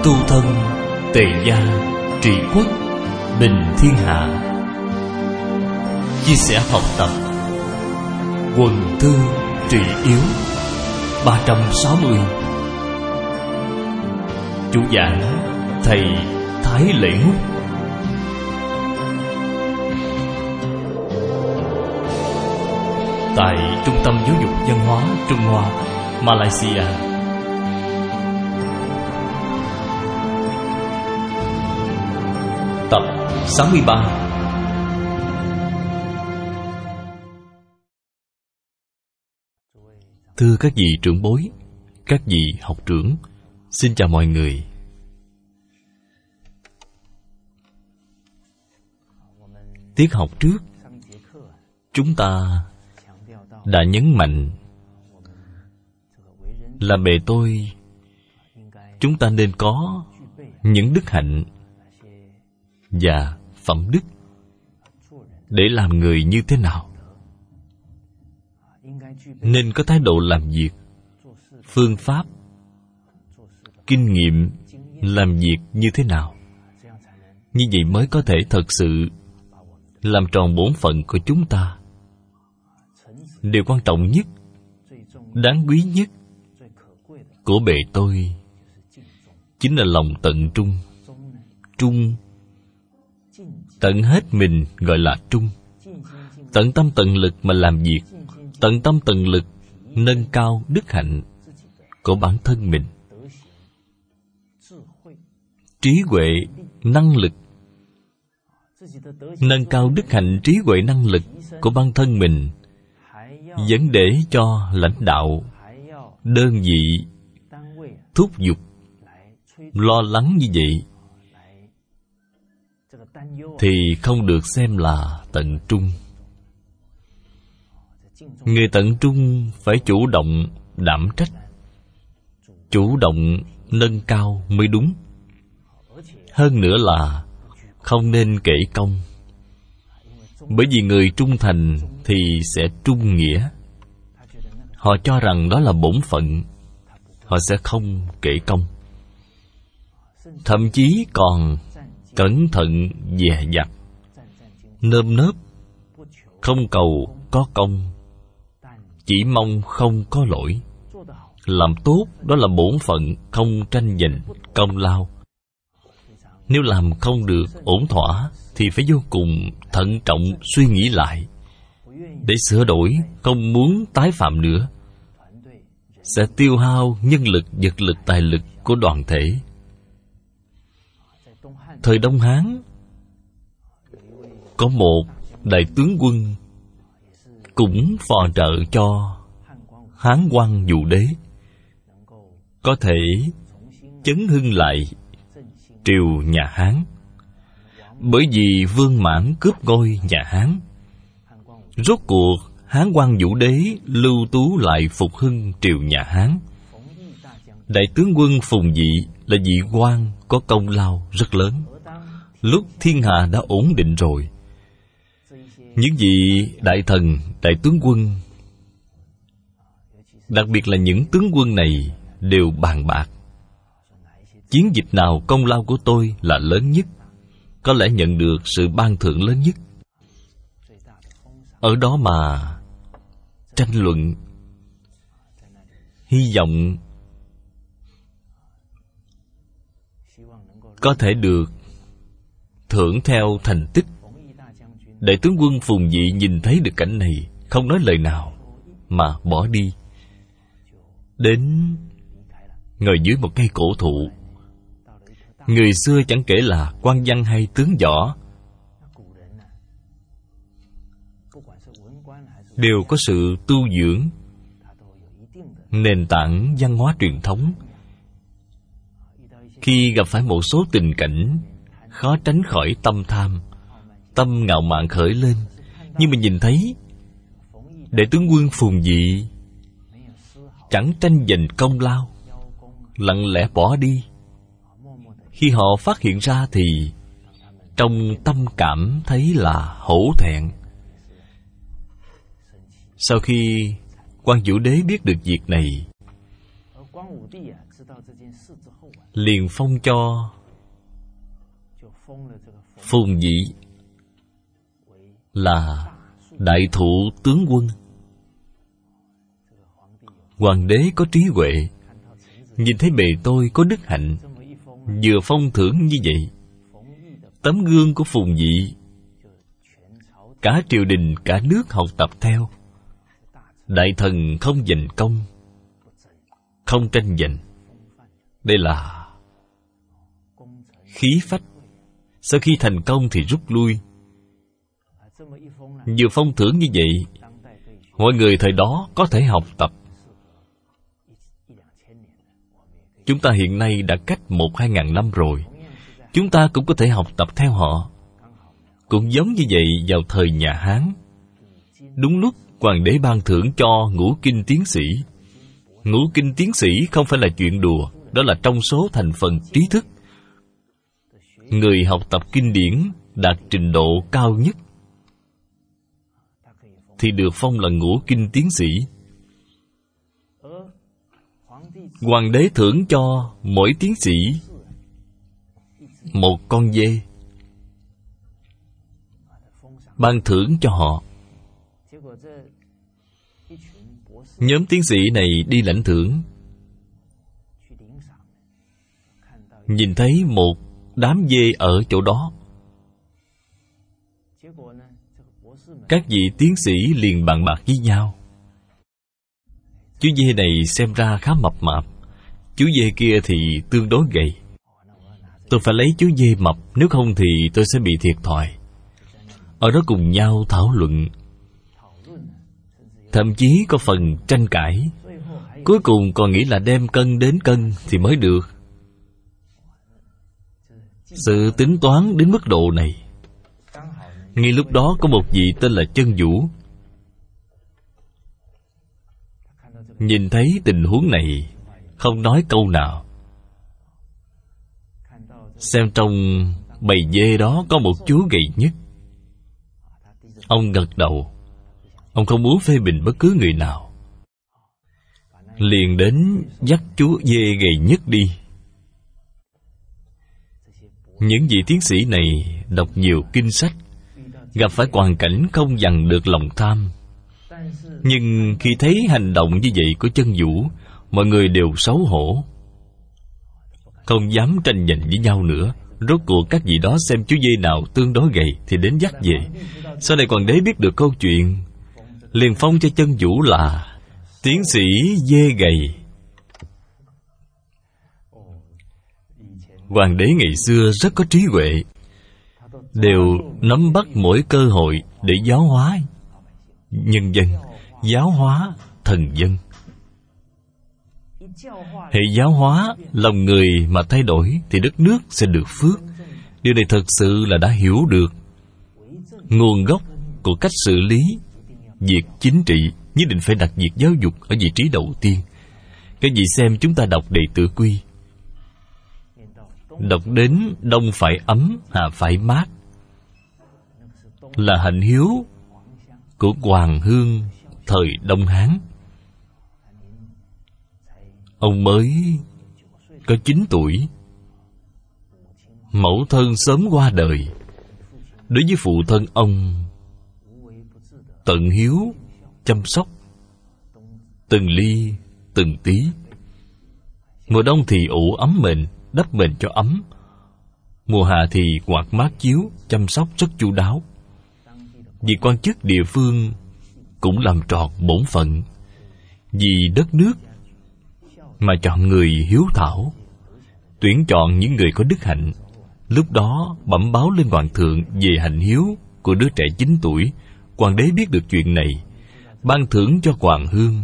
tu thân, tề gia, trị quốc, bình thiên hạ. Chia sẻ học tập, quần thư trị yếu 360. Chủ giảng thầy Thái Lễ Ngúc. Tại Trung tâm Giáo dục Văn hóa Trung Hoa, Malaysia. Tập 63. Thưa các vị trưởng bối, các vị học trưởng, xin chào mọi người. Tiết học trước, chúng ta đã nhấn mạnh là bề tôi chúng ta nên có những đức hạnh và phẩm đức để làm người như thế nào, nên có thái độ làm việc, phương pháp, kinh nghiệm làm việc như thế nào. Như vậy mới có thể thật sự làm tròn bổn phận của chúng ta. Điều quan trọng nhất, đáng quý nhất của bề tôi chính là lòng tận trung. Trung, tận hết mình gọi là trung. Tận tâm tận lực mà làm việc, tận tâm tận lực nâng cao đức hạnh của bản thân mình. Trí huệ, năng lực, nâng cao đức hạnh trí huệ năng lực của bản thân mình, vẫn để cho lãnh đạo, đơn vị, thúc giục, lo lắng như vậy, thì không được xem là tận trung. Người tận trung phải chủ động đảm trách, chủ động nâng cao mới đúng. Hơn nữa là không nên kể công. Bởi vì người trung thành thì sẽ trung nghĩa. Họ cho rằng đó là bổn phận, họ sẽ không kể công. Thậm chí còn cẩn thận dè dặt, nơm nớp, không cầu có công, chỉ mong không có lỗi. Làm tốt đó là bổn phận, không tranh giành công lao. Nếu làm không được ổn thỏa thì phải vô cùng thận trọng suy nghĩ lại để sửa đổi, không muốn tái phạm nữa. Sẽ tiêu hao nhân lực, vật lực, tài lực của đoàn thể. Thời Đông Hán có một đại tướng quân cũng phò trợ cho Hán Quang Vũ Đế, có thể chấn hưng lại triều nhà Hán. Bởi vì Vương Mãn cướp ngôi nhà Hán, rốt cuộc Hán Quang Vũ Đế lưu tú lại phục hưng triều nhà Hán. Đại tướng quân Phùng Dị là vị quan có công lao rất lớn. Lúc thiên hạ đã ổn định rồi, những vị đại thần, đại tướng quân, đặc biệt là những tướng quân này đều bàn bạc, chiến dịch nào công lao của tôi là lớn nhất, có lẽ nhận được sự ban thưởng lớn nhất. Ở đó mà tranh luận, hy vọng có thể được thưởng theo thành tích. Đại tướng quân Phùng Dị nhìn thấy được cảnh này, không nói lời nào mà bỏ đi, đến ngồi dưới một cây cổ thụ. Người xưa chẳng kể là quan văn hay tướng võ, đều có sự tu dưỡng, nền tảng văn hóa truyền thống. Khi gặp phải một số tình cảnh, khó tránh khỏi tâm tham, tâm ngạo mạn khởi lên. Nhưng mình nhìn thấy đại tướng quân Phùng Dị chẳng tranh giành công lao, lặng lẽ bỏ đi. Khi họ phát hiện ra thì trong tâm cảm thấy là hổ thẹn. Sau khi Quang Vũ Đế biết được việc này, liền phong cho Phùng Dị là đại thụ tướng quân. Hoàng đế có trí huệ, nhìn thấy bề tôi có đức hạnh, vừa phong thưởng như vậy, tấm gương của Phùng Dị cả triều đình cả nước học tập theo. Đại thần không giành công, không tranh giành. Đây là khí phách. Sau khi thành công thì rút lui. Vừa phong thưởng như vậy, mọi người thời đó có thể học tập. Chúng ta hiện nay đã cách 1-2 ngàn năm rồi, chúng ta cũng có thể học tập theo họ. Cũng giống như vậy vào thời nhà Hán, đúng lúc hoàng đế ban thưởng cho ngũ kinh tiến sĩ. Ngũ kinh tiến sĩ không phải là chuyện đùa, đó là trong số thành phần trí thức. Người học tập kinh điển đạt trình độ cao nhất thì được phong là ngũ kinh tiến sĩ. Hoàng đế thưởng cho mỗi tiến sĩ một con dê, ban thưởng cho họ. Nhóm tiến sĩ này đi lãnh thưởng, nhìn thấy một đám dê ở chỗ đó. Các vị tiến sĩ liền bàn bạc với nhau. Chú dê này xem ra khá mập mạp, chú dê kia thì tương đối gầy. Tôi phải lấy chú dê mập, nếu không thì tôi sẽ bị thiệt thòi. Ở đó cùng nhau thảo luận, thậm chí có phần tranh cãi. Cuối cùng còn nghĩ là đem cân đến cân thì mới được. Sự tính toán đến mức độ này. Ngay lúc đó có một vị tên là Chân Vũ, nhìn thấy tình huống này, không nói câu nào. Xem trong bầy dê đó có một chú gầy nhất. Ông gật đầu. Ông không muốn phê bình bất cứ người nào, liền đến dắt chú dê gầy nhất đi. Những vị tiến sĩ này đọc nhiều kinh sách, gặp phải hoàn cảnh không dằn được lòng tham. Nhưng khi thấy hành động như vậy của Chân Vũ, mọi người đều xấu hổ, không dám tranh giành với nhau nữa. Rốt cuộc các vị đó xem chú dê nào tương đối gầy thì đến dắt về. Sau này hoàng đế biết được câu chuyện, liền phong cho Chân Vũ là tiến sĩ dê gầy. Hoàng đế ngày xưa rất có trí huệ, đều nắm bắt mỗi cơ hội để giáo hóa nhân dân, giáo hóa thần dân. Hệ giáo hóa lòng người mà thay đổi thì đất nước sẽ được phước. Điều này thật sự là đã hiểu được nguồn gốc của cách xử lý việc chính trị. Nhất định phải đặt việc giáo dục ở vị trí đầu tiên. Các vị xem chúng ta đọc Đệ Tử Quy, đọc đến đông phải ấm, hạ phải mát, là hạnh hiếu của Hoàng Hương thời Đông Hán. Ông mới có 9 tuổi, mẫu thân sớm qua đời. Đối với phụ thân ông tận hiếu chăm sóc, từng ly từng tí. Mùa đông thì ủ ấm mền, đắp mền cho ấm. Mùa hạ thì quạt mát chiếu, chăm sóc rất chu đáo. Vì quan chức địa phương cũng làm tròn bổn phận, vì đất nước mà chọn người hiếu thảo, tuyển chọn những người có đức hạnh. Lúc đó bẩm báo lên hoàng thượng về hạnh hiếu của đứa trẻ 9 tuổi. Hoàng đế biết được chuyện này, ban thưởng cho Hoàng Hương,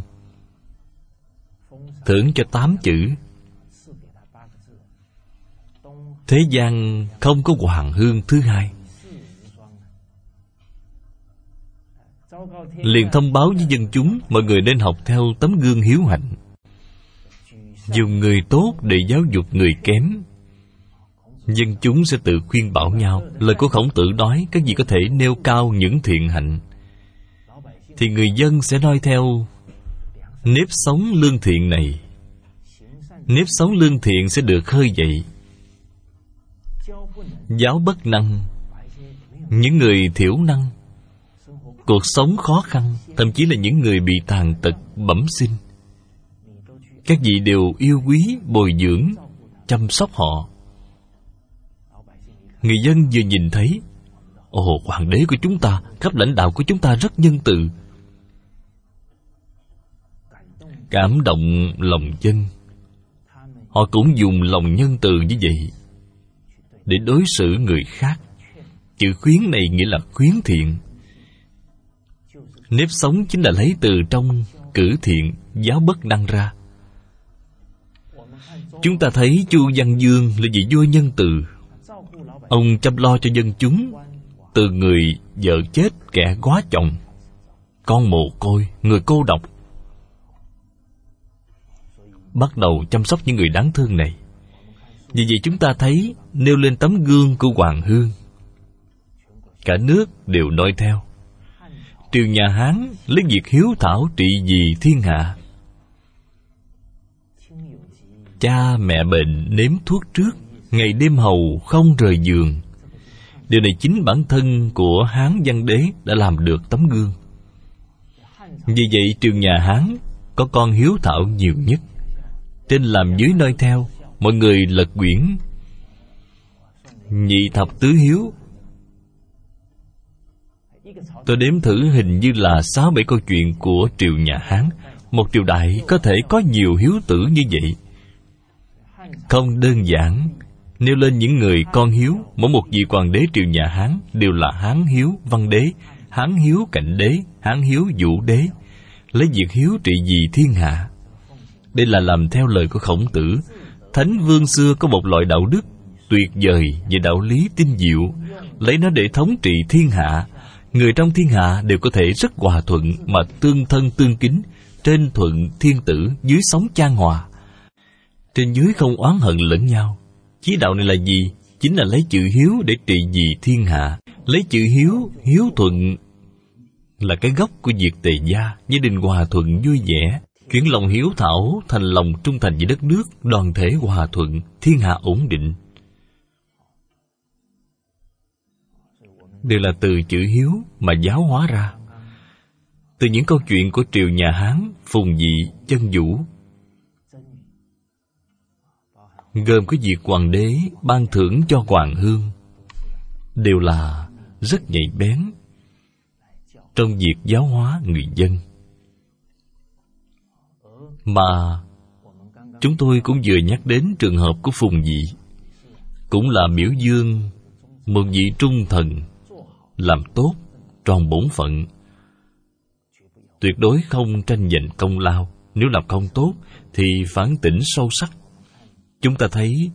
thưởng cho 8 chữ. Thế gian không có Hoàng Hương thứ hai. Liền thông báo với dân chúng, mọi người nên học theo tấm gương hiếu hạnh, dùng người tốt để giáo dục người kém. Dân chúng sẽ tự khuyên bảo nhau. Lời của Khổng Tử nói, các vị có thể nêu cao những thiện hạnh, thì người dân sẽ noi theo nếp sống lương thiện này, nếp sống lương thiện sẽ được khơi dậy. Giáo bất năng, những người thiểu năng, cuộc sống khó khăn, thậm chí là những người bị tàn tật bẩm sinh, các vị đều yêu quý, bồi dưỡng, chăm sóc họ. Người dân vừa nhìn thấy, ồ, hoàng đế của chúng ta, cấp lãnh đạo của chúng ta rất nhân từ, cảm động lòng dân. Họ cũng dùng lòng nhân từ như vậy để đối xử người khác. Chữ khuyến này nghĩa là khuyến thiện. Nếp sống chính là lấy từ trong cử thiện, giáo bất năng ra. Chúng ta thấy Chu Văn Dương là vị vua nhân từ. Ông chăm lo cho dân chúng, từ người vợ chết, kẻ góa chồng, con mồ côi, người cô độc, bắt đầu chăm sóc những người đáng thương này. Vì vậy chúng ta thấy nêu lên tấm gương của Hoàng Hương, cả nước đều noi theo. Triều nhà Hán lấy việc hiếu thảo trị vì thiên hạ. Cha mẹ bệnh nếm thuốc trước, ngày đêm hầu không rời giường. Điều này chính bản thân của Hán Văn Đế đã làm được tấm gương. Vì vậy triều nhà Hán có con hiếu thảo nhiều nhất. Trên làm dưới noi theo, mọi người lật quyển. Nhị thập tứ hiếu, tôi đếm thử hình như là 6-7 câu chuyện của triều nhà Hán. Một triều đại có thể có nhiều hiếu tử như vậy, không đơn giản. Nêu lên những người con hiếu, mỗi một vị hoàng đế triều nhà Hán đều là Hán hiếu văn đế, Hán hiếu cảnh đế, Hán hiếu vũ đế, lấy việc hiếu trị vì thiên hạ. Đây là làm theo lời của Khổng Tử. Thánh vương xưa có một loại đạo đức tuyệt vời về đạo lý tinh diệu, lấy nó để thống trị thiên hạ. Người trong thiên hạ đều có thể rất hòa thuận mà tương thân tương kính, trên thuận thiên tử, dưới sống chan hòa, trên dưới không oán hận lẫn nhau. Chí đạo này là gì? Chính là lấy chữ hiếu để trị vì thiên hạ. Lấy chữ hiếu, hiếu thuận là cái gốc của việc tề gia, gia đình hòa thuận vui vẻ. Chuyển lòng hiếu thảo thành lòng trung thành với đất nước, đoàn thể hòa thuận, thiên hạ ổn định. Đều là từ chữ hiếu mà giáo hóa ra. Từ những câu chuyện của triều nhà Hán, Phùng Dị, Chân Vũ, gồm có việc hoàng đế ban thưởng cho Hoàng Hương, đều là rất nhạy bén trong việc giáo hóa người dân. Mà chúng tôi cũng vừa nhắc đến trường hợp của Phùng Dị, cũng là biểu dương một vị trung thần làm tốt, tròn bổn phận, tuyệt đối không tranh giành công lao. Nếu làm không tốt thì phản tỉnh sâu sắc. Chúng ta thấy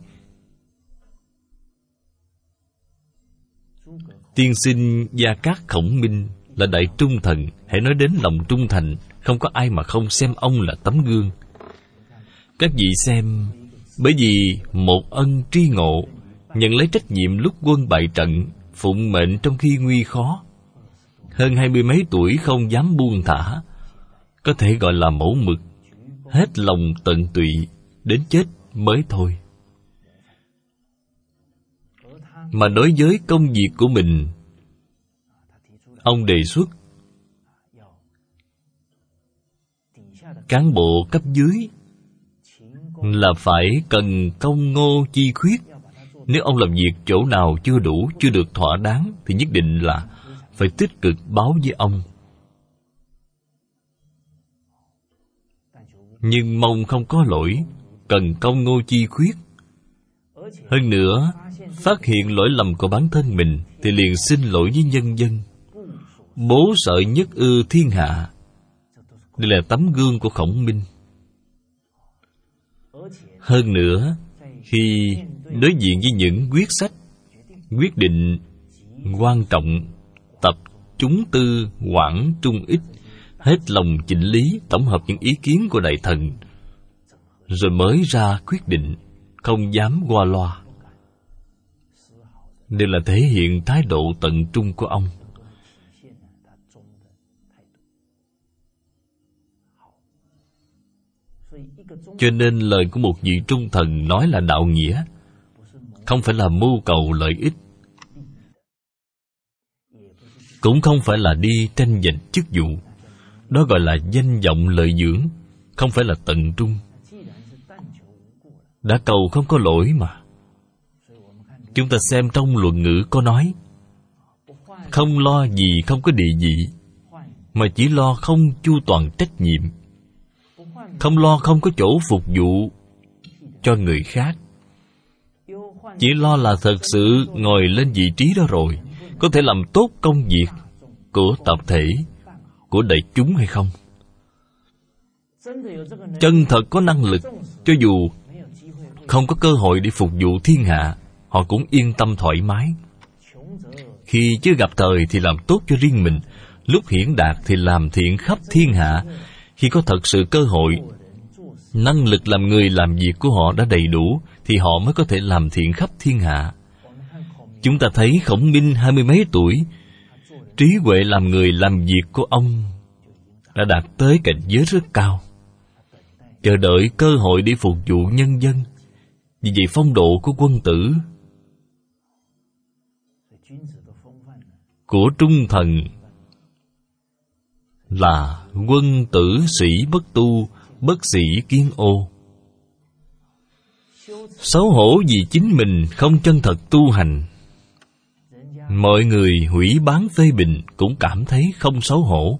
tiên sinh Gia Cát Khổng Minh là đại trung thần. Hãy nói đến lòng trung thành, không có ai mà không xem ông là tấm gương. Các vị xem, bởi vì một ân tri ngộ, nhận lấy trách nhiệm lúc quân bại trận, phụng mệnh trong khi nguy khó. Hơn 20 mấy tuổi không dám buông thả, có thể gọi là mẫu mực, hết lòng tận tụy, đến chết mới thôi. Mà đối với công việc của mình, ông đề xuất cán bộ cấp dưới là phải cần công ngô chi khuyết. Nếu ông làm việc chỗ nào chưa đủ, chưa được thỏa đáng, thì nhất định là phải tích cực báo với ông. Nhưng mong không có lỗi, cần công ngô chi khuyết. Hơn nữa, phát hiện lỗi lầm của bản thân mình thì liền xin lỗi với nhân dân. Bố sợ nhất ư thiên hạ. Đây là tấm gương của Khổng Minh. Hơn nữa, khi đối diện với những quyết sách, quyết định quan trọng, tập chúng tư, quản trung ích, hết lòng chỉnh lý, tổng hợp những ý kiến của đại thần, rồi mới ra quyết định, không dám qua loa. Đây là thể hiện thái độ tận trung của ông. Cho nên lời của một vị trung thần nói là đạo nghĩa, không phải là mưu cầu lợi ích, cũng không phải là đi tranh giành chức vụ. Đó gọi là danh vọng lợi dưỡng, không phải là tận trung. Đã cầu không có lỗi mà. Chúng ta xem trong luận ngữ có nói, không lo gì không có địa vị, mà chỉ lo không chu toàn trách nhiệm. Không lo không có chỗ phục vụ cho người khác, chỉ lo là thật sự ngồi lên vị trí đó rồi, có thể làm tốt công việc của tập thể, của đại chúng hay không. Chân thật có năng lực, cho dù không có cơ hội để phục vụ thiên hạ, họ cũng yên tâm thoải mái. Khi chưa gặp thời thì làm tốt cho riêng mình, lúc hiển đạt thì làm thiện khắp thiên hạ. Khi có thật sự cơ hội, năng lực làm người làm việc của họ đã đầy đủ, thì họ mới có thể làm thiện khắp thiên hạ. Chúng ta thấy Khổng Minh 20 mấy tuổi, trí huệ làm người làm việc của ông đã đạt tới cảnh giới rất cao, chờ đợi cơ hội để phục vụ nhân dân. Vì vậy phong độ của quân tử, của trung thần là quân tử sĩ bất tu, bất sĩ kiến ô. Xấu hổ vì chính mình không chân thật tu hành. Mọi người hủy báng phê bình cũng cảm thấy không xấu hổ.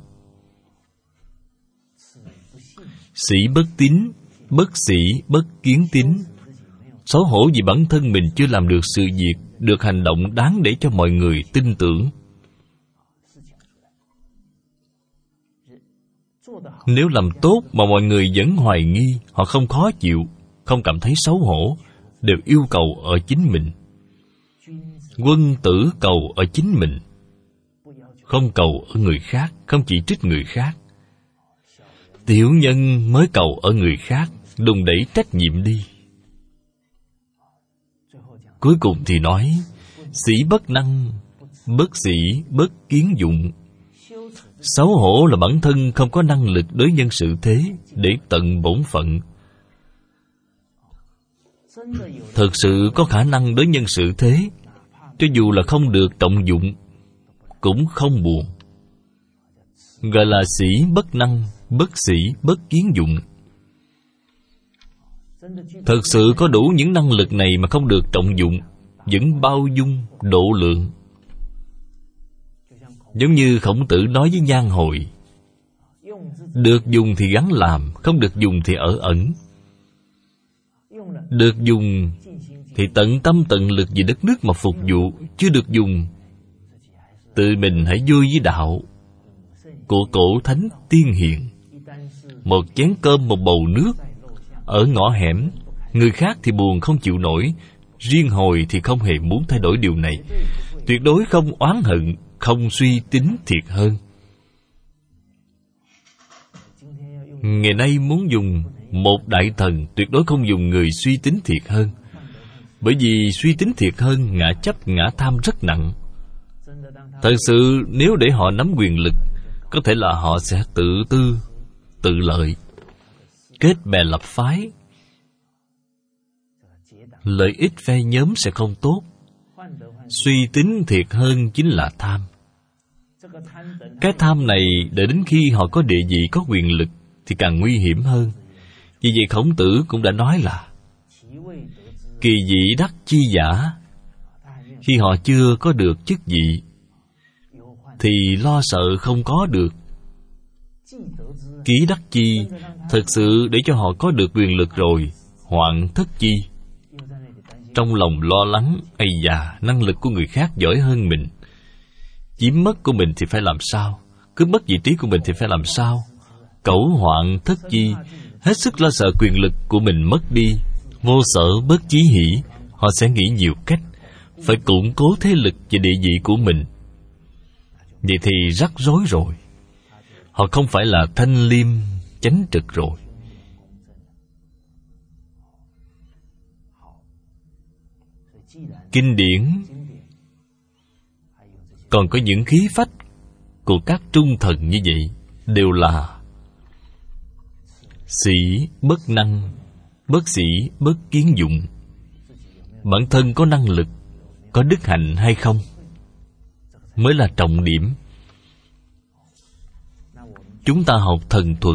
Sĩ bất tín, bất sĩ bất kiến tín. Xấu hổ vì bản thân mình chưa làm được sự việc, được hành động đáng để cho mọi người tin tưởng. Nếu làm tốt mà mọi người vẫn hoài nghi, họ không khó chịu, không cảm thấy xấu hổ, đều yêu cầu ở chính mình. Quân tử cầu ở chính mình, không cầu ở người khác, không chỉ trích người khác. Tiểu nhân mới cầu ở người khác, đùn đẩy trách nhiệm đi. Cuối cùng thì nói, sĩ bất năng, bất sĩ bất kiến dụng. Xấu hổ là bản thân không có năng lực đối nhân xử thế để tận bổn phận. Thực sự có khả năng đối nhân xử thế, cho dù là không được trọng dụng, cũng không buồn. Gọi là sĩ bất năng, bất sĩ bất kiến dụng. Thực sự có đủ những năng lực này mà không được trọng dụng, vẫn bao dung, độ lượng. Giống như Khổng Tử nói với Nhan Hồi, được dùng thì gắng làm, không được dùng thì ở ẩn. Được dùng thì tận tâm tận lực vì đất nước mà phục vụ, chưa được dùng, tự mình hãy vui với đạo của cổ thánh tiên hiền. Một chén cơm, một bầu nước ở ngõ hẻm, người khác thì buồn không chịu nổi, riêng Hồi thì không hề muốn thay đổi điều này. Tuyệt đối không oán hận, không suy tính thiệt hơn. Ngày nay muốn dùng một đại thần, tuyệt đối không dùng người suy tính thiệt hơn. Bởi vì suy tính thiệt hơn, ngã chấp, ngã tham rất nặng. Thật sự nếu để họ nắm quyền lực, có thể là họ sẽ tự tư, tự lợi, kết bè lập phái. Lợi ích phe nhóm sẽ không tốt. Suy tính thiệt hơn chính là tham. Cái tham này đợi đến khi họ có địa vị, có quyền lực thì càng nguy hiểm hơn. Vì vậy Khổng Tử cũng đã nói là kỳ vị đắc chi giả. Khi họ chưa có được chức vị thì lo sợ không có được. Ký đắc chi, thật sự để cho họ có được quyền lực rồi, hoạn thất chi. Trong lòng lo lắng, ây da, năng lực của người khác giỏi hơn mình, chiếm mất của mình thì phải làm sao, cướp mất vị trí của mình thì phải làm sao. Cẩu hoạn thất chi, hết sức lo sợ quyền lực của mình mất đi. Vô sở bất chí hỷ, họ sẽ nghĩ nhiều cách, phải củng cố thế lực và địa vị của mình. Vậy thì rắc rối rồi. Họ không phải là thanh liêm, chánh trực rồi. Kinh điển còn có những khí phách của các trung thần như vậy, đều là Sĩ bất năng, bất sĩ bất kiến dụng. Bản thân có năng lực, có đức hạnh hay không mới là trọng điểm. Chúng ta học thần thuật,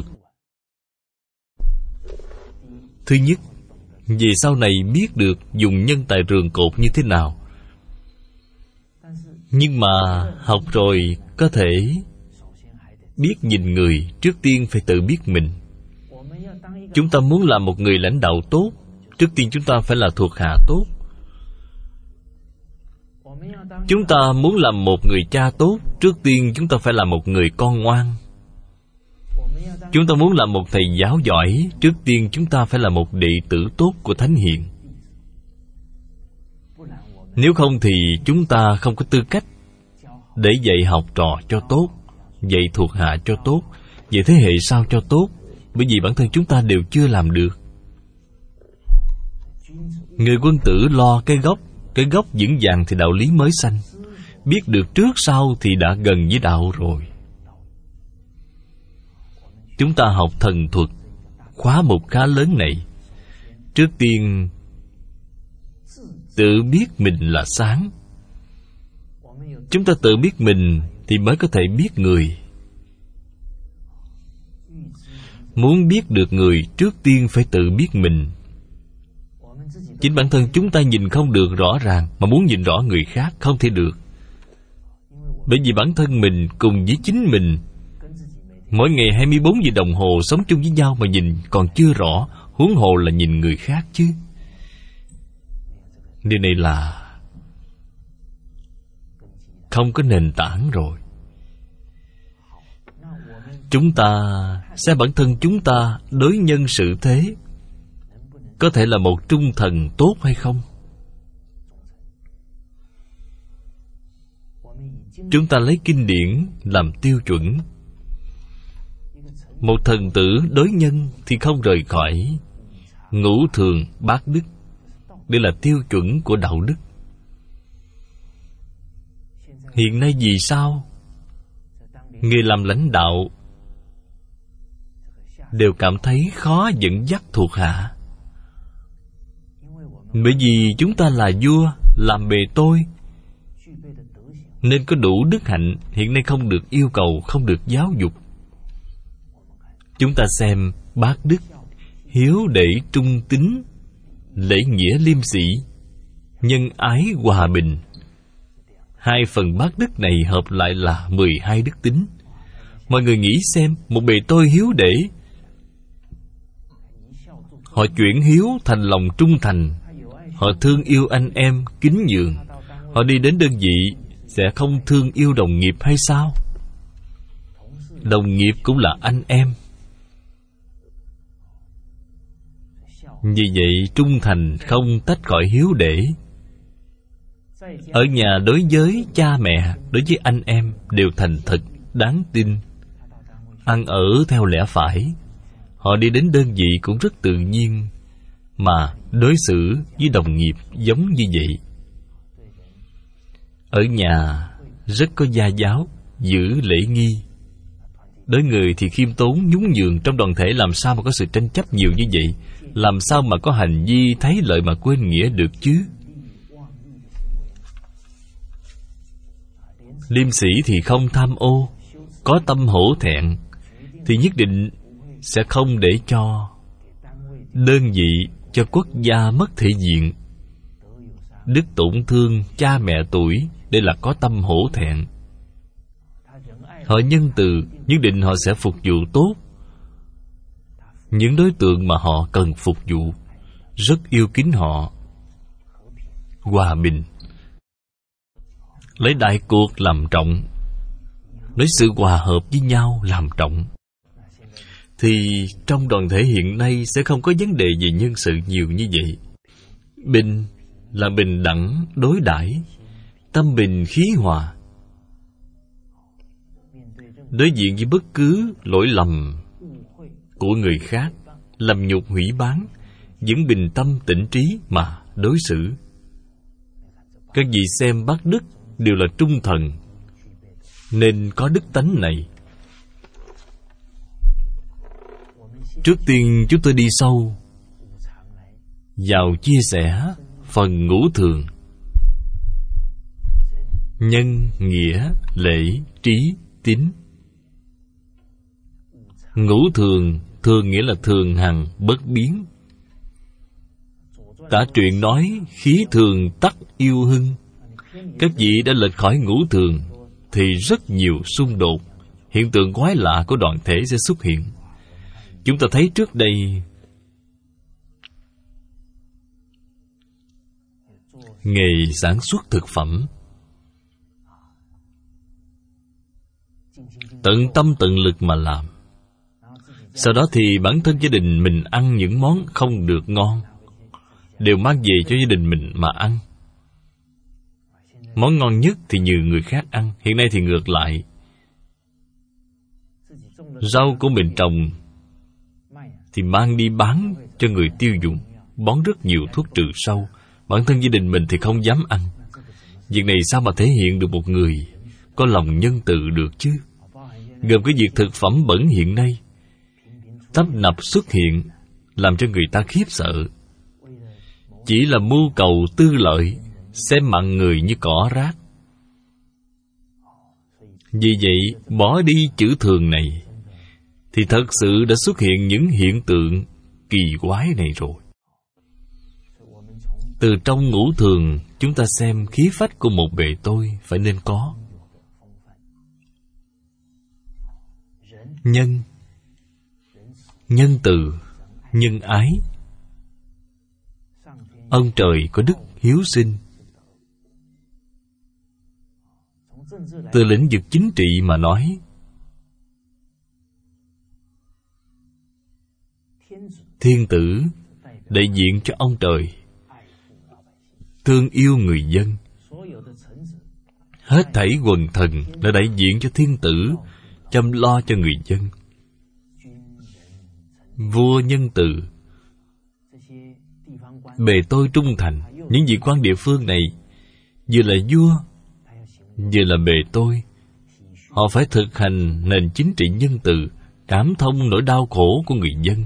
thứ nhất, về sau này biết được dùng nhân tài rường cột như thế nào. Nhưng mà học rồi có thể biết nhìn người, trước tiên phải tự biết mình. Chúng ta muốn làm một người lãnh đạo tốt, trước tiên chúng ta phải là thuộc hạ tốt. Chúng ta muốn làm một người cha tốt, trước tiên chúng ta phải là một người con ngoan. Chúng ta muốn làm một thầy giáo giỏi, trước tiên chúng ta phải là một đệ tử tốt của Thánh Hiền. Nếu không thì chúng ta không có tư cách để dạy học trò cho tốt, dạy thuộc hạ cho tốt, dạy thế hệ sau cho tốt, bởi vì bản thân chúng ta đều chưa làm được. Người quân tử lo cái gốc vững vàng thì đạo lý mới sanh. Biết được trước sau thì đã gần với đạo rồi. Chúng ta học thần thuật, khóa mục khá lớn này, trước tiên tự biết mình là sáng. Chúng ta tự biết mình thì mới có thể biết người. Muốn biết được người, trước tiên phải tự biết mình. Chính bản thân chúng ta nhìn không được rõ ràng, mà muốn nhìn rõ người khác không thể được. Bởi vì bản thân mình cùng với chính mình, mỗi ngày 24 giờ đồng hồ sống chung với nhau mà nhìn còn chưa rõ, huống hồ là nhìn người khác chứ. Điều này là không có nền tảng rồi. Chúng ta xem bản thân chúng ta đối nhân xử thế có thể là một trung thần tốt hay không. Chúng ta lấy kinh điển làm tiêu chuẩn. Một thần tử đối nhân thì không rời khỏi ngũ thường bát đức. Đây là tiêu chuẩn của đạo đức. Hiện nay vì sao người làm lãnh đạo đều cảm thấy khó dẫn dắt thuộc hạ? Bởi vì chúng ta là vua, làm bề tôi, nên có đủ đức hạnh hiện nay không được yêu cầu, không được giáo dục. Chúng ta xem bát đức: hiếu đệ trung tín, lễ nghĩa liêm sĩ, nhân ái hòa bình. 2 phần bát đức này hợp lại là 12 đức tính. Mọi người nghĩ xem, một bề tôi hiếu đệ, họ chuyển hiếu thành lòng trung thành, họ thương yêu anh em, kính nhường. Họ đi đến đơn vị sẽ không thương yêu đồng nghiệp hay sao? Đồng nghiệp cũng là anh em. Vì vậy trung thành không tách khỏi hiếu đệ. Ở nhà đối với cha mẹ, đối với anh em đều thành thật, đáng tin, ăn ở theo lẽ phải. Họ đi đến đơn vị cũng rất tự nhiên, mà đối xử với đồng nghiệp giống như vậy. Ở nhà rất có gia giáo, giữ lễ nghi. Đối người thì khiêm tốn, nhún nhường. Trong đoàn thể làm sao mà có sự tranh chấp nhiều như vậy? Làm sao mà có hành vi thấy lợi mà quên nghĩa được chứ? Liêm sĩ thì không tham ô, có tâm hổ thẹn, thì nhất định sẽ không để cho đơn vị, cho quốc gia mất thể diện. Đức tổn thương cha mẹ tuổi, đây là có tâm hổ thẹn. Họ nhân từ, nhất định họ sẽ phục vụ tốt những đối tượng mà họ cần phục vụ, rất yêu kính họ. Hòa bình, lấy đại cuộc làm trọng, lấy sự hòa hợp với nhau làm trọng, thì trong đoàn thể hiện nay sẽ không có vấn đề về nhân sự nhiều như vậy. Bình là bình đẳng đối đãi, tâm bình khí hòa. Đối diện với bất cứ lỗi lầm của người khác, làm nhục hủy báng, vẫn bình tâm tĩnh trí mà đối xử. Các vị xem bát đức đều là trung thần, nên có đức tánh này. Trước tiên chúng tôi đi sâu vào chia sẻ phần ngũ thường: nhân, nghĩa, lễ, trí, tín. Ngũ thường, thường nghĩa là thường hằng, bất biến. Tả truyện nói khí thường tắc yêu hưng. Các vị đã lệch khỏi ngũ thường thì rất nhiều xung đột, hiện tượng quái lạ của đoàn thể sẽ xuất hiện. Chúng ta thấy trước đây nghề sản xuất thực phẩm, tận tâm tận lực mà làm. Sau đó thì bản thân gia đình mình ăn những món không được ngon đều mang về cho gia đình mình mà ăn. Món ngon nhất thì nhờ người khác ăn. Hiện nay thì ngược lại, rau của mình trồng thì mang đi bán cho người tiêu dùng, bón rất nhiều thuốc trừ sâu. Bản thân gia đình mình thì không dám ăn. Việc này sao mà thể hiện được một người có lòng nhân từ được chứ? Gồm cái việc thực phẩm bẩn hiện nay tấp nập xuất hiện, làm cho người ta khiếp sợ. Chỉ là mưu cầu tư lợi, xem mạng người như cỏ rác. Vì vậy, bỏ đi chữ thường này thì thật sự đã xuất hiện những hiện tượng kỳ quái này rồi. Từ trong ngũ thường, chúng ta xem khí phách của một bề tôi phải nên có. Nhân, nhân từ, nhân ái. Ông trời có đức hiếu sinh. Từ lĩnh vực chính trị mà nói, thiên tử đại diện cho ông trời, thương yêu người dân. Hết thảy quần thần là đại diện cho thiên tử, chăm lo cho người dân. Vua nhân từ, bề tôi trung thành. Những vị quan địa phương này vừa là vua vừa là bề tôi. Họ phải thực hành nền chính trị nhân từ, cảm thông nỗi đau khổ của người dân.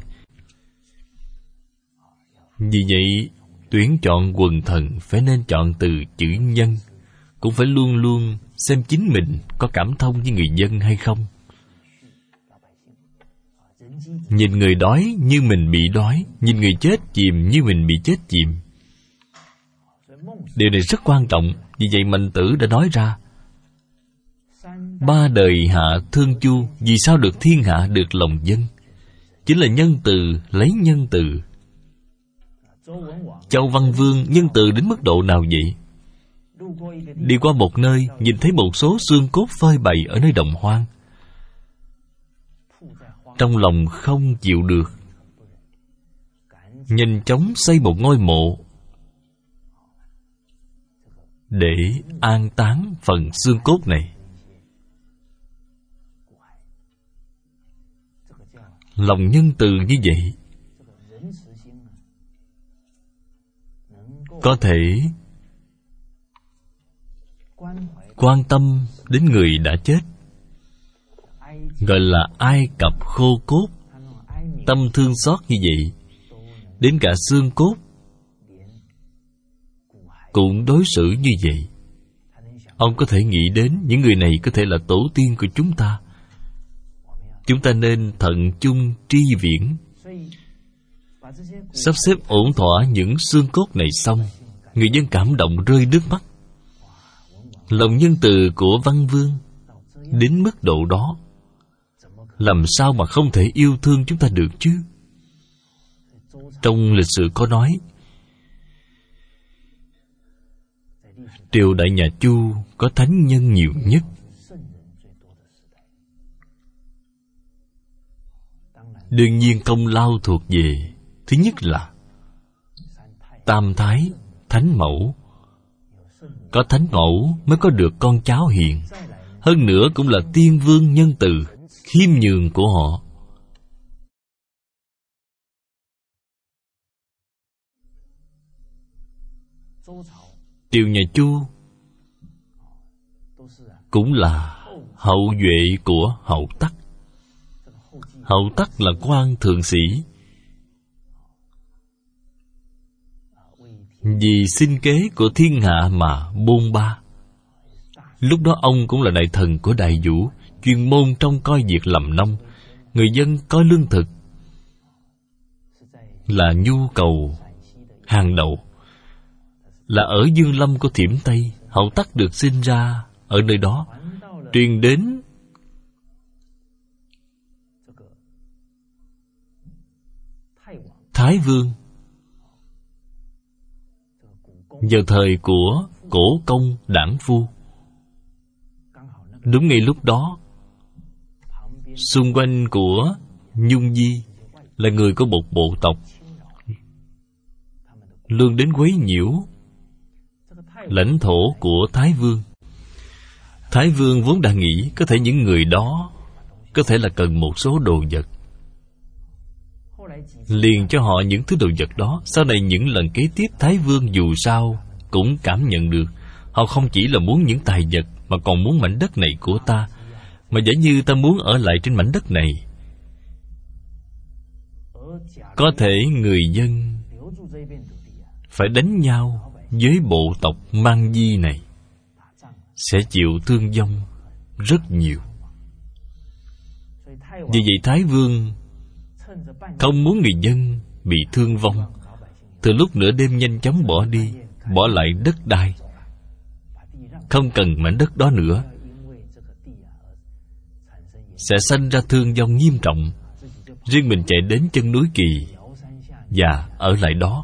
Vì vậy, tuyển chọn quần thần phải nên chọn từ chữ nhân. Cũng phải luôn luôn xem chính mình có cảm thông với người dân hay không. Nhìn người đói như mình bị đói, nhìn người chết chìm như mình bị chết chìm. Điều này rất quan trọng. Vì vậy Mạnh Tử đã nói ra: 3 đời hạ thương chu, vì sao được thiên hạ được lòng dân? Chính là nhân từ, lấy nhân từ. Châu Văn Vương nhân từ đến mức độ nào vậy? Đi qua một nơi, nhìn thấy một số xương cốt phơi bày ở nơi đồng hoang, trong lòng không chịu được, nhanh chóng xây một ngôi mộ để an táng phần xương cốt này. Lòng nhân từ như vậy có thể quan tâm đến người đã chết, gọi là ai cập khô cốt. Tâm thương xót như vậy, đến cả xương cốt cũng đối xử như vậy. Ông có thể nghĩ đến những người này có thể là tổ tiên của chúng ta. Chúng ta nên thận chung tri viễn, sắp xếp ổn thỏa những xương cốt này xong, người dân cảm động rơi nước mắt. Lòng nhân từ của Văn Vương đến mức độ đó, làm sao mà không thể yêu thương chúng ta được chứ? Trong lịch sử có nói, triều đại nhà Chu có thánh nhân nhiều nhất. Đương nhiên công lao thuộc về, thứ nhất là Tam Thái, Thánh Mẫu. Có Thánh Mẫu mới có được con cháu hiền. Hơn nữa cũng là tiên vương nhân từ, khiêm nhường của họ. Triều nhà Chu cũng là hậu duệ của Hậu Tắc. Hậu tắc là quan thượng sĩ. Vì sinh kế của thiên hạ mà bôn ba. Lúc đó ông cũng là đại thần của Đại Vũ, chuyên môn trông coi việc làm nông. Người dân có lương thực là nhu cầu hàng đầu. Là ở Dương Lâm của Thiểm Tây, Hậu tắc được sinh ra ở nơi đó, truyền đến Thái Vương vào thời của Cổ Công Đản Phu. Đúng ngay lúc đó, xung quanh của Nhung Di là người của một bộ tộc luôn đến quấy nhiễu lãnh thổ của Thái Vương. Thái Vương vốn đã nghĩ có thể những người đó có thể là cần một số đồ vật, liền cho họ những thứ đồ vật đó. Sau này những lần kế tiếp, Thái Vương dù sao cũng cảm nhận được họ không chỉ là muốn những tài vật, mà còn muốn mảnh đất này của ta. Mà giả như ta muốn ở lại trên mảnh đất này, có thể người dân phải đánh nhau với bộ tộc Mang Di này, sẽ chịu thương vong rất nhiều. Vì vậy Thái Vương không muốn người dân bị thương vong, từ lúc nửa đêm nhanh chóng bỏ đi, bỏ lại đất đai, không cần mảnh đất đó nữa, sẽ sanh ra thương vong nghiêm trọng. Riêng mình chạy đến chân núi Kỳ và ở lại đó.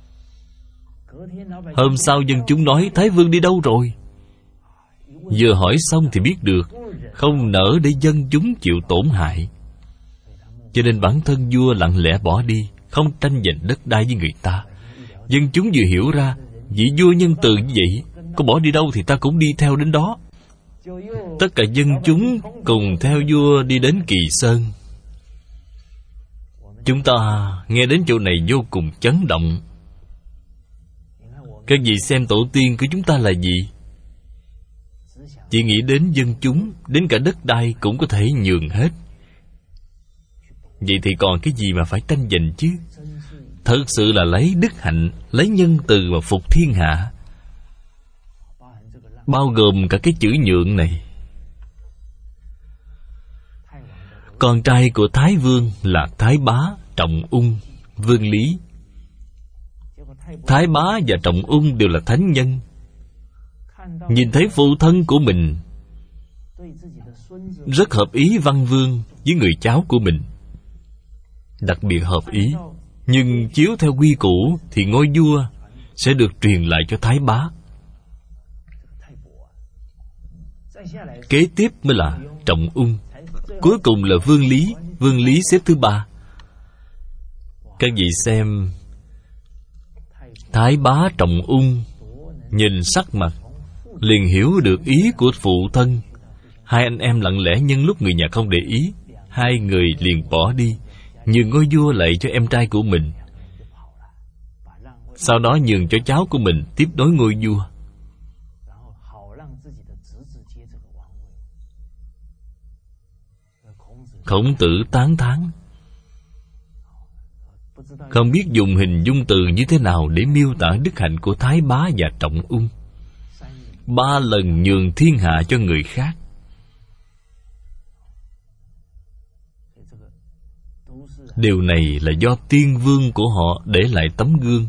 Hôm sau dân chúng nói Thái Vương đi đâu rồi? Vừa hỏi xong thì biết được không nỡ để dân chúng chịu tổn hại, cho nên bản thân vua lặng lẽ bỏ đi, không tranh giành đất đai với người ta. Dân chúng vừa hiểu ra vị vua nhân từ như vậy, có bỏ đi đâu thì ta cũng đi theo đến đó. Tất cả dân chúng cùng theo vua đi đến Kỳ Sơn. Chúng ta nghe đến chỗ này vô cùng chấn động. Các vị xem tổ tiên của chúng ta là gì? Chỉ nghĩ đến dân chúng, đến cả đất đai cũng có thể nhường hết. Vậy thì còn cái gì mà phải tranh giành chứ? Thật sự là lấy đức hạnh, lấy nhân từ mà phục thiên hạ, bao gồm cả cái chữ nhượng này. Con trai của Thái Vương là Thái Bá, Trọng Ung, Vương Lý. Thái Bá và Trọng Ung đều là thánh nhân. Nhìn thấy phụ thân của mình rất hợp ý Văn Vương với người cháu của mình, đặc biệt hợp ý. Nhưng chiếu theo quy củ thì ngôi vua sẽ được truyền lại cho Thái Bá. Kế tiếp mới là Trọng Ung, cuối cùng là Vương Lý. Vương Lý xếp thứ ba. Các vị xem, Thái Bá Trọng Ung nhìn sắc mặt liền hiểu được ý của phụ thân. Hai anh em lặng lẽ nhân lúc người nhà không để ý, hai người liền bỏ đi, nhường ngôi vua lại cho em trai của mình, sau đó nhường cho cháu của mình tiếp nối ngôi vua. Khổng Tử tán thán, không biết dùng hình dung từ như thế nào để miêu tả đức hạnh của Thái Bá và Trọng Ung. 3 lần nhường thiên hạ cho người khác. Điều này là do tiên vương của họ để lại tấm gương.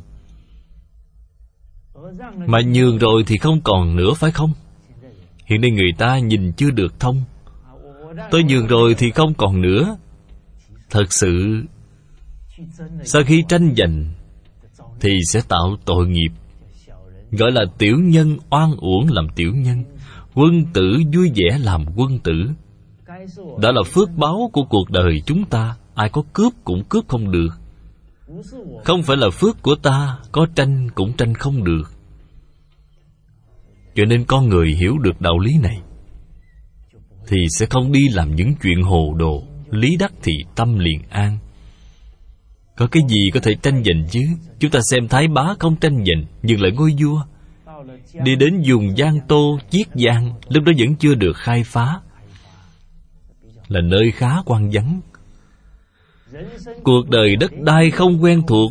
Mà nhường rồi thì không còn nữa, phải không? Hiện nay người ta nhìn chưa được thông. Tôi nhường rồi thì không còn nữa. Thật sự, sau khi tranh giành thì sẽ tạo tội nghiệp. Gọi là tiểu nhân oan uổng làm tiểu nhân, quân tử vui vẻ làm quân tử. Đó là phước báo của cuộc đời chúng ta. Ai có cướp cũng cướp không được. Không phải là phước của ta, có tranh cũng tranh không được. Cho nên con người hiểu được đạo lý này thì sẽ không đi làm những chuyện hồ đồ. Lý đắc thì tâm liền an. Có cái gì có thể tranh giành chứ? Chúng ta xem Thái Bá không tranh giành, nhưng lại ngôi vua. Đi đến vùng Giang Tô, Chiết Giang, lúc đó vẫn chưa được khai phá, là nơi khá hoang vắng. Cuộc đời đất đai không quen thuộc,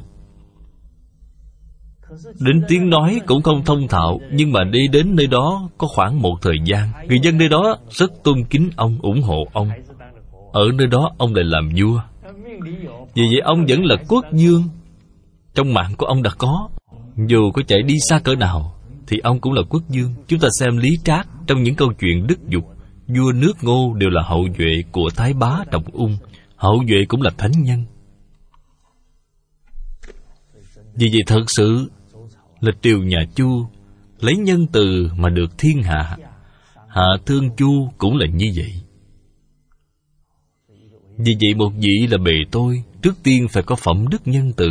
đến tiếng nói cũng không thông thạo, nhưng mà đi đến nơi đó có khoảng một thời gian, người dân nơi đó rất tôn kính ông, ủng hộ ông. Ở nơi đó ông lại làm vua. Vì vậy ông vẫn là quốc vương. Trong mạng của ông đã có. Dù có chạy đi xa cỡ nào thì ông cũng là quốc vương. Chúng ta xem Lý Trác trong những câu chuyện đức dục, vua nước Ngô đều là hậu duệ của Thái Bá Trọng Ung. Hậu duệ cũng là thánh nhân. Vì vậy thật sự là triều nhà Chu lấy nhân từ mà được thiên hạ. Hạ Thương Chu cũng là như vậy. Vì vậy một vị là bề tôi, trước tiên phải có phẩm đức nhân từ.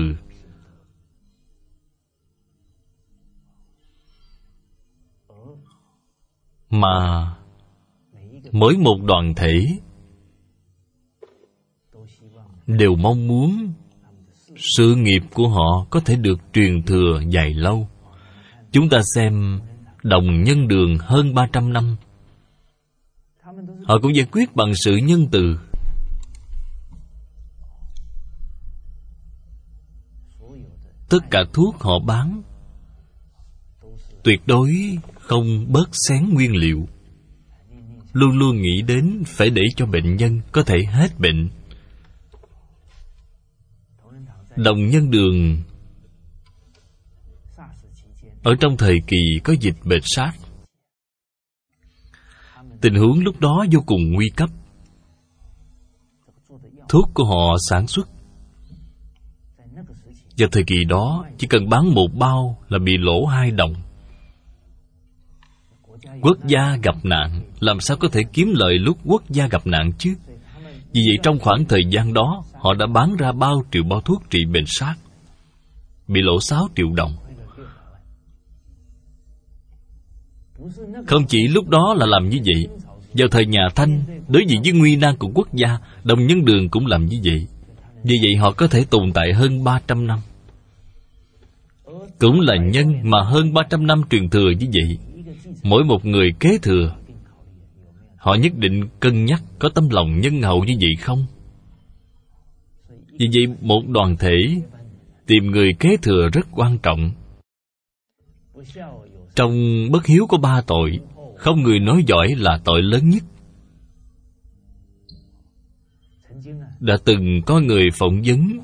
Mà mỗi một đoàn thể đều mong muốn sự nghiệp của họ có thể được truyền thừa dài lâu. Chúng ta xem Đồng Nhân Đường hơn 300 năm, họ cũng giải quyết bằng sự nhân từ. Tất cả thuốc họ bán tuyệt đối không bớt xén nguyên liệu, luôn luôn nghĩ đến phải để cho bệnh nhân có thể hết bệnh. Đồng Nhân Đường ở trong thời kỳ có dịch bệnh SARS, tình huống lúc đó vô cùng nguy cấp. Thuốc của họ sản xuất vào thời kỳ đó chỉ cần bán một bao là bị lỗ 2 đồng. Quốc gia gặp nạn, làm sao có thể kiếm lợi lúc quốc gia gặp nạn chứ? Vì vậy trong khoảng thời gian đó, họ đã bán ra bao triệu bao thuốc trị bệnh SARS, bị lỗ 6 triệu đồng. Không chỉ lúc đó là làm như vậy, vào thời nhà Thanh, đối diện với nguy nan của quốc gia, Đồng Nhân Đường cũng làm như vậy. Vì vậy họ có thể tồn tại hơn 300 năm. Cũng là nhân mà hơn 300 năm truyền thừa như vậy. Mỗi một người kế thừa, họ nhất định cân nhắc có tấm lòng nhân hậu như vậy không? Vì vậy một đoàn thể tìm người kế thừa rất quan trọng. Trong bất hiếu có 3 tội, không người nói giỏi là tội lớn nhất. Đã từng có người phỏng vấn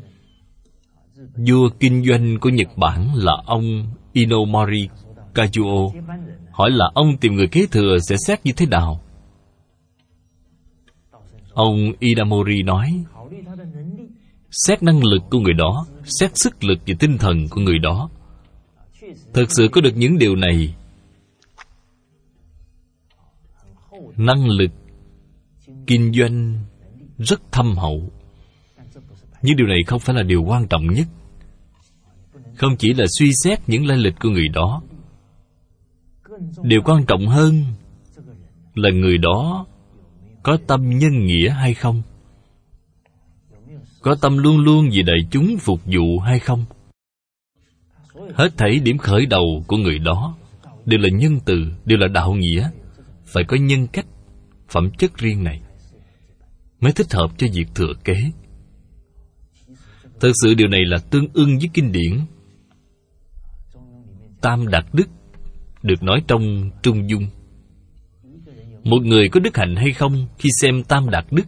vua kinh doanh của Nhật Bản là ông Inomori Kazuo, hỏi là ông tìm người kế thừa sẽ xét như thế nào. Ông Inamori nói, xét năng lực của người đó, xét sức lực và tinh thần của người đó. Thật sự có được những điều này, năng lực kinh doanh rất thâm hậu. Nhưng điều này không phải là điều quan trọng nhất. Không chỉ là suy xét những lai lịch của người đó, điều quan trọng hơn là người đó có tâm nhân nghĩa hay không, có tâm luôn luôn vì đại chúng phục vụ hay không. Hết thảy điểm khởi đầu của người đó đều là nhân từ, đều là đạo nghĩa. Phải có nhân cách, phẩm chất riêng này mới thích hợp cho việc thừa kế. Thật sự điều này là tương ưng với kinh điển. Tam đạt đức được nói trong Trung Dung. Một người có đức hạnh hay không khi xem tam đạt đức?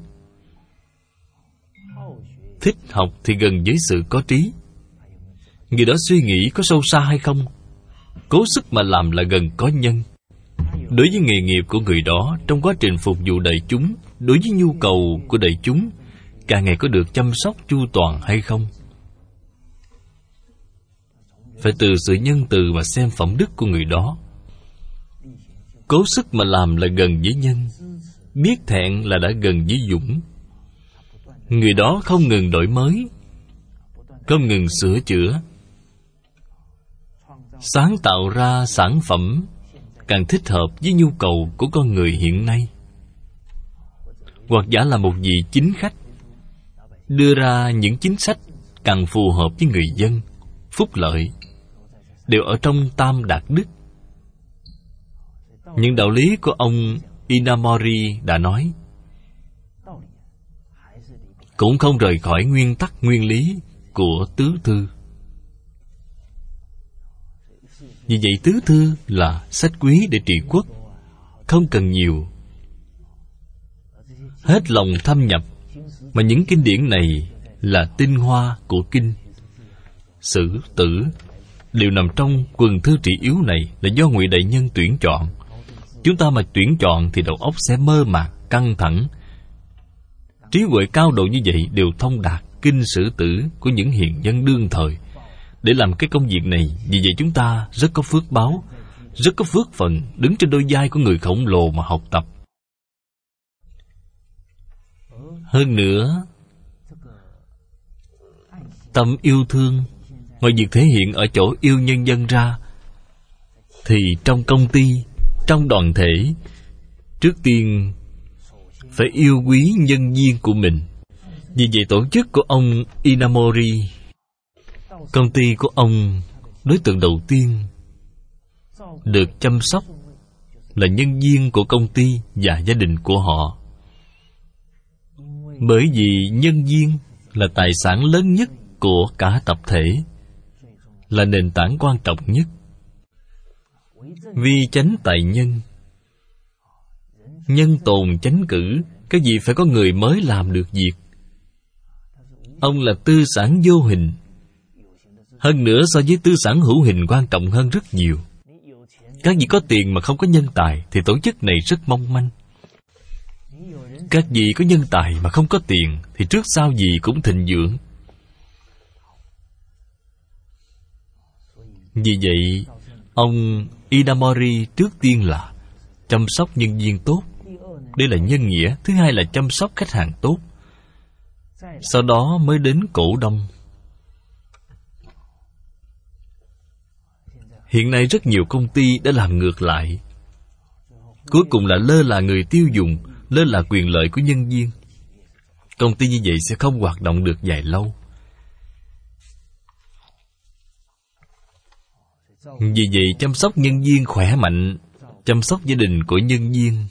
Thích học thì gần với sự có trí. Người đó suy nghĩ có sâu xa hay không? Cố sức mà làm là gần có nhân. Đối với nghề nghiệp của người đó, trong quá trình phục vụ đại chúng, đối với nhu cầu của đại chúng, càng ngày có được chăm sóc chu toàn hay không? Phải từ sự nhân từ mà xem phẩm đức của người đó. Cố sức mà làm là gần với nhân, biết thẹn là đã gần với dũng. Người đó không ngừng đổi mới, không ngừng sửa chữa, sáng tạo ra sản phẩm càng thích hợp với nhu cầu của con người hiện nay. Hoặc giả là một vị chính khách, đưa ra những chính sách càng phù hợp với người dân, phúc lợi, đều ở trong tam đạt đức. Những đạo lý của ông Inamori đã nói, cũng không rời khỏi nguyên tắc nguyên lý của tứ thư. Vì vậy tứ thư là sách quý để trị quốc, không cần nhiều. Hết lòng thâm nhập, mà những kinh điển này là tinh hoa của kinh. Sử, tử đều nằm trong quần thư trị yếu này là do Ngụy Đại Nhân tuyển chọn. Chúng ta mà tuyển chọn thì đầu óc sẽ mơ màng, căng thẳng. Trí huệ cao độ như vậy đều thông đạt kinh sử tử của những hiền nhân đương thời để làm cái công việc này. Vì vậy chúng ta rất có phước báo, rất có phước phần đứng trên đôi vai của người khổng lồ mà học tập. Hơn nữa, tâm yêu thương ngoài việc thể hiện ở chỗ yêu nhân dân ra, thì trong công ty, trong đoàn thể, trước tiên phải yêu quý nhân viên của mình. Vì vậy tổ chức của ông Inamori, công ty của ông, đối tượng đầu tiên được chăm sóc là nhân viên của công ty và gia đình của họ. Bởi vì nhân viên là tài sản lớn nhất của cả tập thể, là nền tảng quan trọng nhất. Vi chánh tại nhân, nhân tồn chánh cử, cái gì phải có người mới làm được việc. Ông là tư sản vô hình, hơn nữa so với tư sản hữu hình quan trọng hơn rất nhiều. Các vị có tiền mà không có nhân tài thì tổ chức này rất mong manh. Các vị có nhân tài mà không có tiền thì trước sau gì cũng thịnh vượng. Vì vậy, ông Inamori trước tiên là chăm sóc nhân viên tốt. Đây là nhân nghĩa. Thứ hai là chăm sóc khách hàng tốt. Sau đó mới đến cổ đông. Hiện nay rất nhiều công ty đã làm ngược lại. Cuối cùng là lơ là người tiêu dùng, lơ là quyền lợi của nhân viên. Công ty như vậy sẽ không hoạt động được dài lâu. Vì vậy chăm sóc nhân viên khỏe mạnh, chăm sóc gia đình của nhân viên,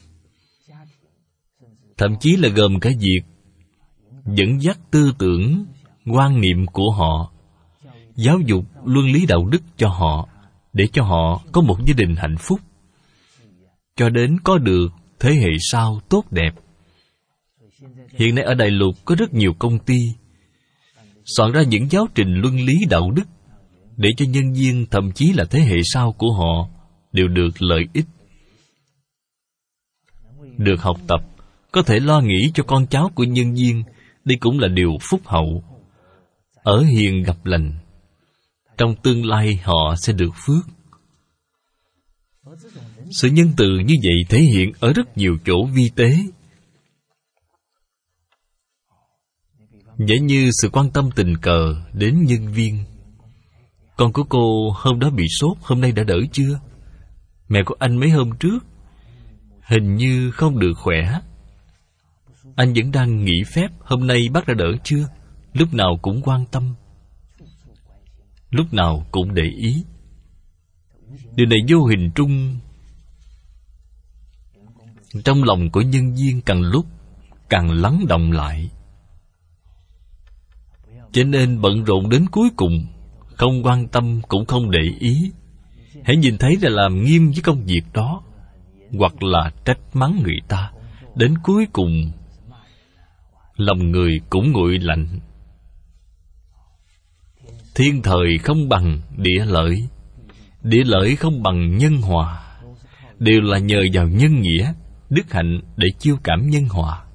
thậm chí là gồm cả việc dẫn dắt tư tưởng, quan niệm của họ, giáo dục luân lý đạo đức cho họ, để cho họ có một gia đình hạnh phúc, cho đến có được thế hệ sau tốt đẹp. Hiện nay ở Đại Lục có rất nhiều công ty soạn ra những giáo trình luân lý đạo đức để cho nhân viên, thậm chí là thế hệ sau của họ đều được lợi ích, được học tập, có thể lo nghĩ cho con cháu của nhân viên. Đây cũng là điều phúc hậu. Ở hiền gặp lành, trong tương lai họ sẽ được phước. Sự nhân từ như vậy thể hiện ở rất nhiều chỗ vi tế. Giả như sự quan tâm tình cờ đến nhân viên. Con của cô hôm đó bị sốt, hôm nay đã đỡ chưa? Mẹ của anh mấy hôm trước hình như không được khỏe, anh vẫn đang nghỉ phép, hôm nay bác đã đỡ chưa? Lúc nào cũng quan tâm, lúc nào cũng để ý. Điều này vô hình trung trong lòng của nhân viên càng lúc càng lắng động lại. Cho nên bận rộn đến cuối cùng, không quan tâm cũng không để ý. Hãy nhìn thấy là làm nghiêm với công việc đó, hoặc là trách mắng người ta, đến cuối cùng lòng người cũng nguội lạnh. Thiên thời không bằng địa lợi, địa lợi không bằng nhân hòa. Đều là nhờ vào nhân nghĩa, đức hạnh để chiêu cảm nhân hòa.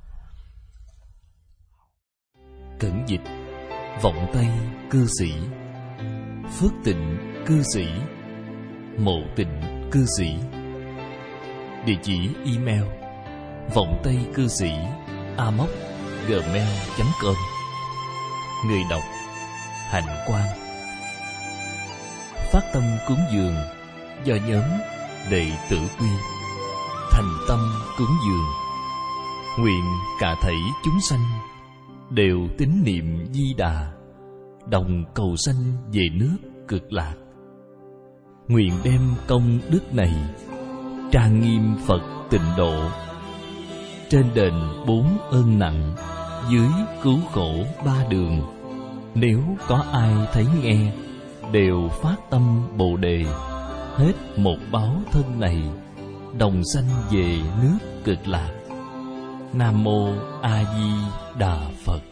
Cẩn dịch: Vọng Tây cư sĩ, Phước Tịnh cư sĩ, Mộ Tịnh cư sĩ. Địa chỉ email: vọng tây cư sĩ amos@gmail.com. Người đọc: Hạnh Quang. Phát tâm cúng dường do nhóm Đệ tử Quy. Thành tâm cúng dường, nguyện cả thảy chúng sanh đều tín niệm Di Đà, đồng cầu sanh về nước Cực Lạc. Nguyện đem công đức này trang nghiêm Phật Tịnh Độ, trên đền 4 ơn nặng, dưới cứu khổ ba đường. Nếu có ai thấy nghe, đều phát tâm Bồ Đề, hết một báo thân này, đồng sanh về nước Cực Lạc. Nam mô A Di Đà Phật.